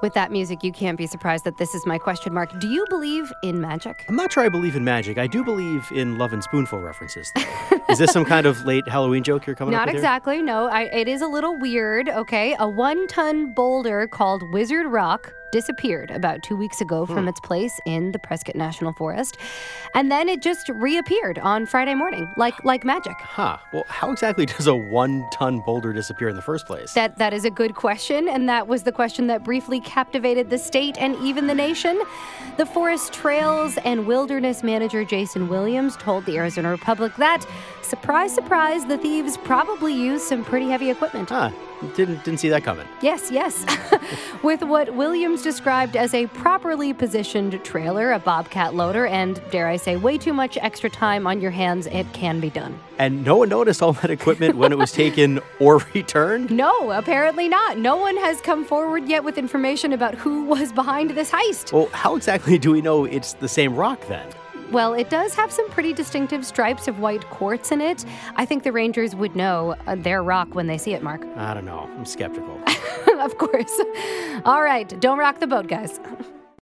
With that music, you can't be surprised that this is my question mark. Do you believe in magic? I'm not sure I believe in magic. I do believe in Love and Spoonful references, though. Is this some kind of late Halloween joke you're coming up Not with exactly, no. It is a little weird, okay? A 1-ton boulder called Wizard Rock disappeared about 2 weeks ago from its place in the Prescott National Forest. And then it just reappeared on Friday morning, like magic. Huh. Well, how exactly does a 1-ton boulder disappear in the first place? That is a good question, and that was the question that briefly captivated the state and even the nation. The Forest Trails and Wilderness Manager Jason Williams told the Arizona Republic that, surprise, surprise, the thieves probably used some pretty heavy equipment. Didn't see that coming. Yes. With what Williams described as a properly positioned trailer, a Bobcat loader, and, dare I say, way too much extra time on your hands, it can be done. And no one noticed all that equipment when it was taken or returned? No, apparently not. No one has come forward yet with information about who was behind this heist. Well, how exactly do we know it's the same rock then? Well, it does have some pretty distinctive stripes of white quartz in it. I think the Rangers would know their rock when they see it, Mark. I don't know. I'm skeptical. Of course. All right, don't rock the boat, guys.